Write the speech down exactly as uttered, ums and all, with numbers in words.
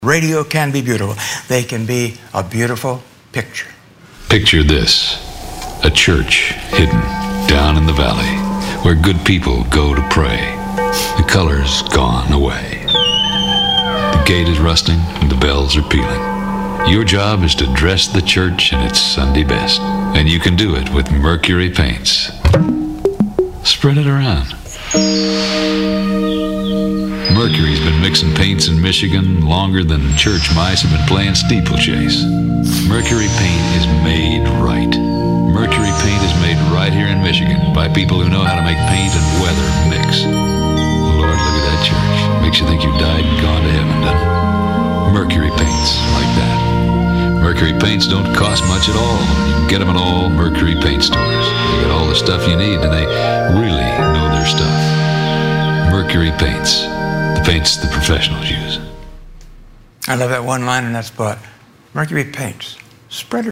Radio can be beautiful. They can be a beautiful picture. Picture this, a church hidden down in the valley where good people go to pray. The color's gone away. The gate is rusting and the bells are pealing. Your job is to dress the church in its Sunday best, and you can do it with Mercury paints. Spread it around. Mercury's been mixing paints in Michigan longer than church mice have been playing steeplechase. Mercury paint is made right. Mercury paint is made right here in Michigan by people who know how to make paint and weather mix. Lord, look at that church. Makes you think you died and gone to heaven, doesn't it? Mercury paints like that. Mercury paints don't cost much at all. You can get them in all Mercury paint stores. They got all the stuff you need, and they really know their stuff. Mercury paints. The paints the professionals use. I love that one line in that spot. Mercury paints. Spread it